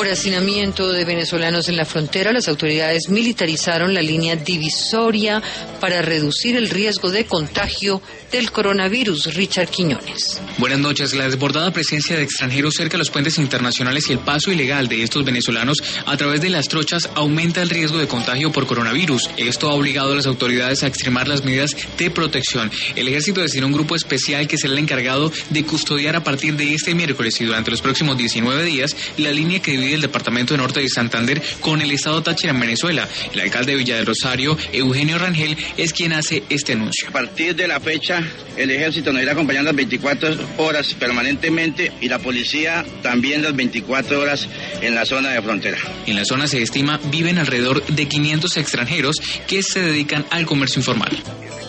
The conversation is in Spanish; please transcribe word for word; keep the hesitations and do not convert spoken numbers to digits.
Por hacinamiento de venezolanos en la frontera, las autoridades militarizaron la línea divisoria para reducir el riesgo de contagio del coronavirus. Richard Quiñones. Buenas noches. La desbordada presencia de extranjeros cerca de los puentes internacionales y el paso ilegal de estos venezolanos a través de las trochas aumenta el riesgo de contagio por coronavirus. Esto ha obligado a las autoridades a extremar las medidas de protección. El ejército designó un grupo especial que será el encargado de custodiar a partir de este miércoles y durante los próximos diecinueve días la línea que divide el departamento de Norte de Santander con el estado Táchira en Venezuela. El alcalde de Villa del Rosario, Eugenio Rangel, es quien hace este anuncio. A partir de la fecha, el ejército nos irá acompañando las veinticuatro horas permanentemente y la policía también las veinticuatro horas en la zona de frontera. En la zona se estima viven alrededor de quinientos extranjeros que se dedican al comercio informal.